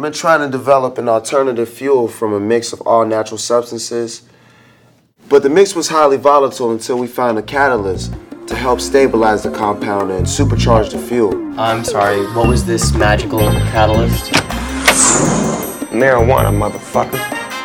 been trying to develop an alternative fuel from a mix of all natural substances, but the mix was highly volatile until we found a catalyst to help stabilize the compound and supercharge the fuel. I'm sorry, what was this magical catalyst? Marijuana, motherfucker.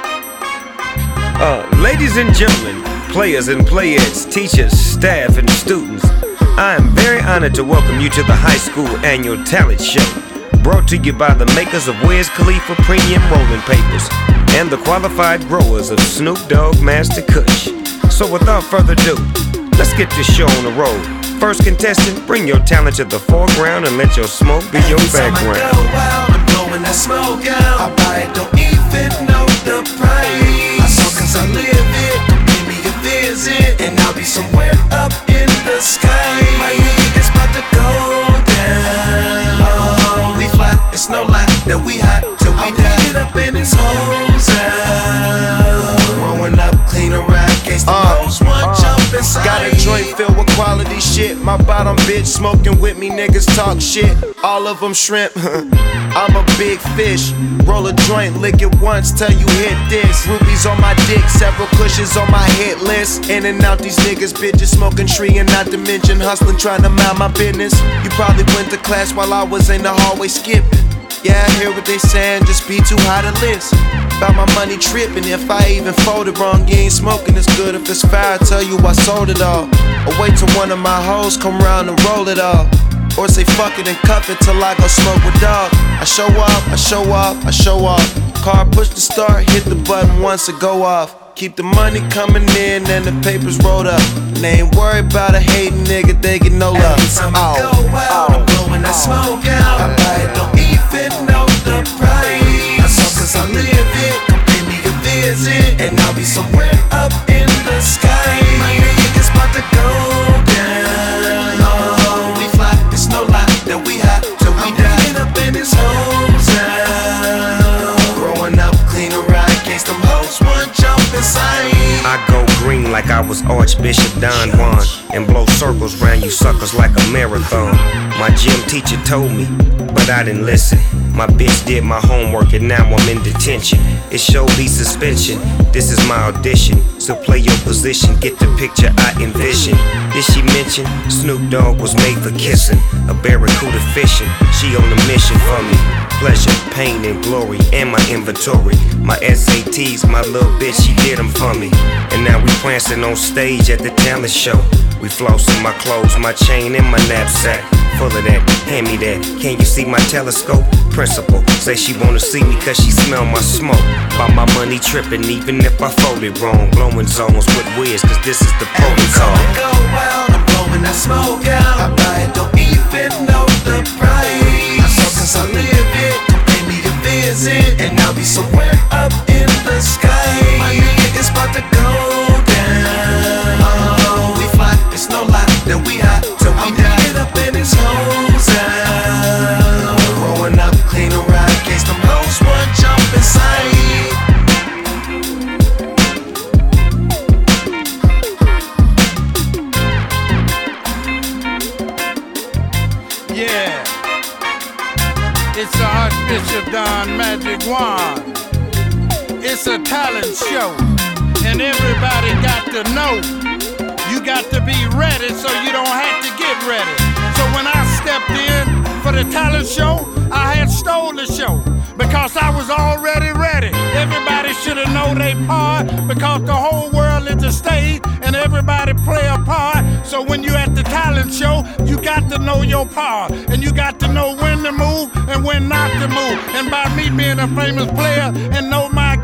Ladies and gentlemen, players and playettes, teachers, staff, and students, I am very honored to welcome you to the high school annual talent show, brought to you by the makers of Wiz Khalifa Premium Rolling Papers and the qualified growers of Snoop Dogg Master Kush. So without further ado, let's get this show on the road. First contestant, bring your talent to the foreground and let your smoke be your background. Every time I go out, I'm blowing that smoke out. I buy it, don't even know the price. I saw cause I live it, come pay me a visit, and I'll be somewhere up in the sky. My niggas about to go down. Oh, we fly, it's no lie that we hot till we die. Get up in his hoes out. Growing up, clean a ride, case the most one jump inside. Got a joint filled with quality shit. My bottom bitch smoking with me, niggas talk shit. All of them shrimp. I'm a big fish. Roll a joint, lick it once, tell you hit this. Rubies on my dick, several cushions on my hit list. In and out these niggas, bitches smoking tree, and not to mention hustling, trying to mind my business. You probably went to class while I was in the hallway skipping. Yeah, I hear what they saying, just be too high to listen. About my money tripping, if I even folded wrong, you ain't smoking as good. If it's fire, I tell you I sold it all. Or wait till one of my hoes come round and roll it all. Or say fuck it and cuff it till I go smoke with dog. I show up, I show off, I show off. Car push the start, hit the button once it go off. Keep the money coming in and the papers rolled up. And they ain't worried about a hating nigga, they get no love. Every time I go out, I'm blowing that smoke out. I buy it, don't even know the price. I saw cause I live it, come pay me a visit, and I'll be somewhere up in the sky. My niggas about to go down. Oh, we fly, it's no lie that we hot till we die. Get up in his hoes out. Growing up, clean a ride, case them hoes one jump inside. I go green like I was Archbishop Don Juan and blow circles round you suckers like a marathon. My gym teacher told me, but I didn't listen. My bitch did my homework and now I'm in detention. It showed be suspension, this is my audition. So play your position, get the picture I envision. Did she mention Snoop Dogg was made for kissing? A barracuda fishing, she on a mission for me. Pleasure, pain, and glory, and my inventory. My SATs, my little bitch, she did them for me. And now we prancing on stage at the talent show. We flossing my clothes, my chain, and my knapsack. Full of that, hand me that. Can you see my telescope? Principal, say she wanna see me cause she smell my smoke. By my money tripping, even if I fold it wrong. Blowing zones with Wiz, cause this is the protocol. Every time I go out, I'm blowing that smoke out. I buy it, don't even know the price. I saw cause I live it, come pay me a visit, and I'll be somewhere up in the sky. My niggas about to go down. Oh, we fly, it's no lie that we hot till we die. Get up in his hoes out. Growing up, clean a ride, case them hoes one jump inside. Yeah, it's the Archbishop Don Magic Wand. It's a talent show, and everybody got to know. You got to be ready so you don't have to get ready. So when I stepped in for the talent show, I had stole the show because I was already ready. Everybody should have known their part because the whole world is a stage and everybody play a part. So when you at the talent show, you got to know your part and you got to know when to move and when not to move. And by me being a famous player and know my